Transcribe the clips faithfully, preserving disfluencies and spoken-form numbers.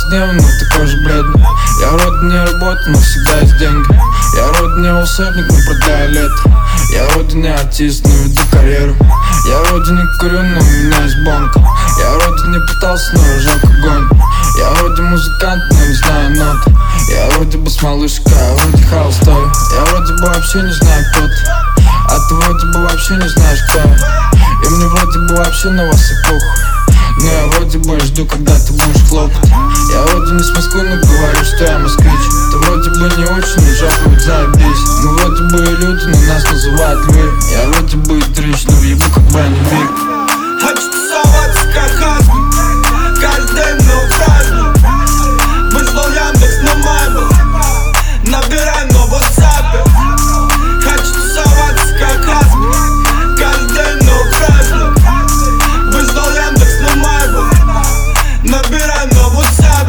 повседневно, такой же бледный. Я вроде не работаю, но всегда есть деньги. Я вроде не волшебник, но продляю лето. Я вроде не артист, но веду карьеру. Я вроде не курю, но у меня есть бонка. Я вроде не пытался, но рожок огонь. Я вроде музыкант, но не знаю нот. Я вроде бы с малышкой, а вроде хаус стою. Я вроде бы вообще не знаю кто ты, а ты вроде бы вообще не знаешь кто я. И мне вроде бы вообще на вас и похуй, но я вроде бы жду, когда ты будешь хлопать. Я вроде не с Москвы, но говорю, что я москвич. Ты вроде бы не очень, но жопу ведь заебись. Мы вроде бы и люди, но нас называют львы. Я вроде бы и дрищ, но въебу как Бенни Вик. Хочу тусоваться как хасбин, каждый день на праздник. Вызвал Яндекс на Майбл, набирай на WhatsApp. Хочу тусоваться как хасбин, каждый день на праздник. Вызвал Яндекс на Майбл, набирай на WhatsApp.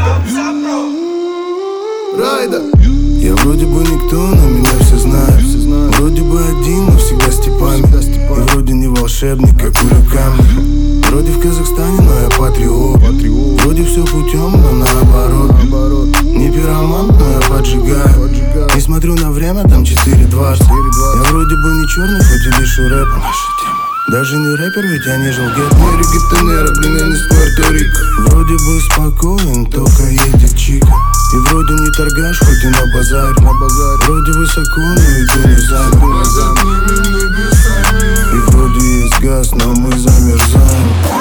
Райда. Я вроде бы никто, но меня все знают. Вроде бы один, но всегда с типами. И вроде не волшебник, как ураган. Вроде в Казахстане, но я патриот. Вроде все путем, но наоборот. Не пироман, но я поджигаю. Не смотрю на время, там четыре дважды. Я вроде бы не черный, хоть и дышу рэпом. Даже не рэпер, ведь я не желгет. Не регетонера, блин, я не с Пуэрто-Рико. Вроде бы спокоен, только едет чика. И вроде не торгаш, хоть и на базаре. Вроде высоко, но иду не замер. И вроде есть газ, но мы замерзаем.